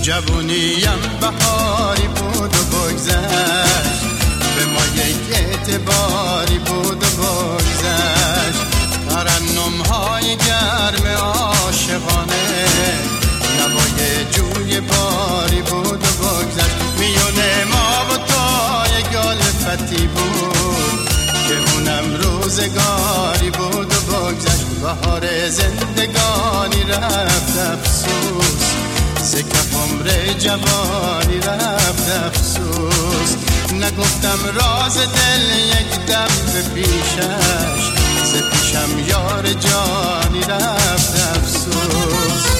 جوونیم بهاری بود و بگذشت، به ما یک اعتباری بود و بگذشت. ترنم‌های گرم عاشقانه، نوای جوی باری بود و بگذشت. میونه ما و تو یک الفتی بود که اونم روزگاری بود و بگذشت. بهار زندگانی رفت افسوس، ز کف عمر جوانی رفت افسوس. نگفتم راز دل یک دم به پیشش، ز پیشم یار جانی رفت افسوس.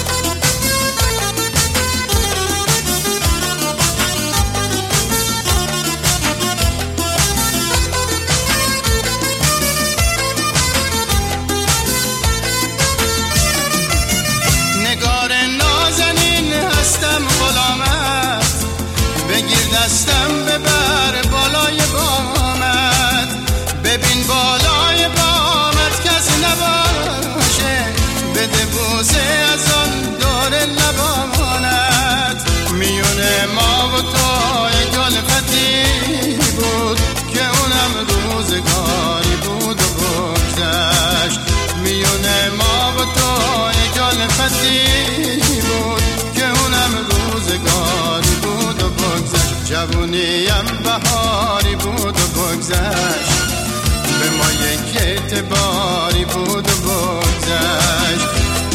نگار نازنین هستم غلامت، بگیر دستم ببر بالای بامت. ببین بالای بامت کسی نباشه، بده بوسه از آن دور لبانت. میونه ما و تو یک الفتی بود که اونم روزگاری بود و بگذشت. میونه ما و تو یک الفتی بود که اونم روزگاری بود و بگذشت. جوونیم بهاری بود و بگذشت، به ما یک اعتباری بود و بگذشت.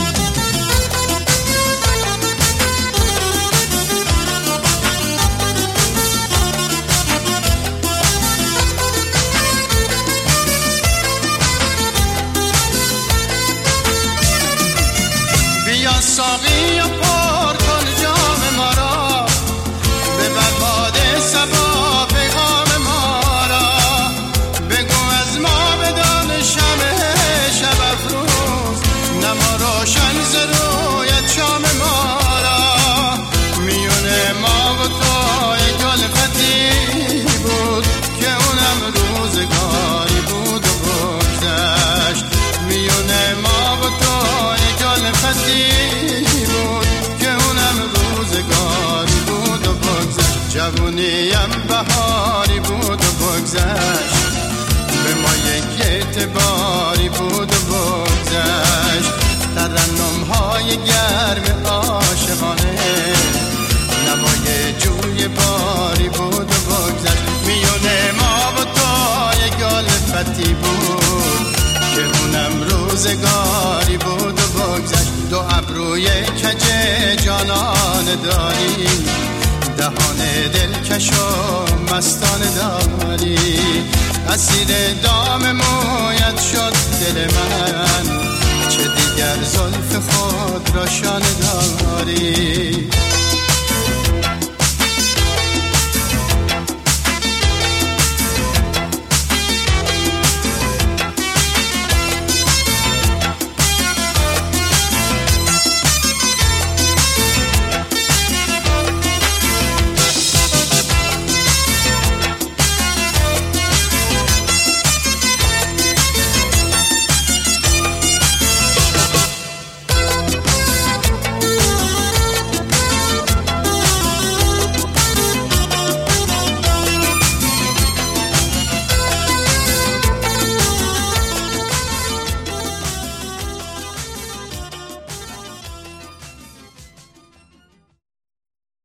بیا ساقی و پر کن جام ما را، ببر باد صبا پیغام ما را. بگو از ما بدان شمع شب افروز، نما روشن ز رویت شام ما را. میونه ما و تو یک الفتی بود که اونم روزگاری بود و بگذشت. میونه ما و تو یک الفتی بود که اونم روزگاری بود و بگذشت. جوونیم بهاری بود و بگذشت، به ما یک اعتباری بود و بگذشت. ترنم‌های گرم عاشقانه، نوای جوی باری بود و بگذشت. میونه ما و تو یک الفتی بود که اونم روزگاری بود و بگذشت. دو ابروی کج جانان داری، دهان دلکش و مستانه داری. اسیر دام مویت شد دل من، چه دیگر زلف خود را شانه داری.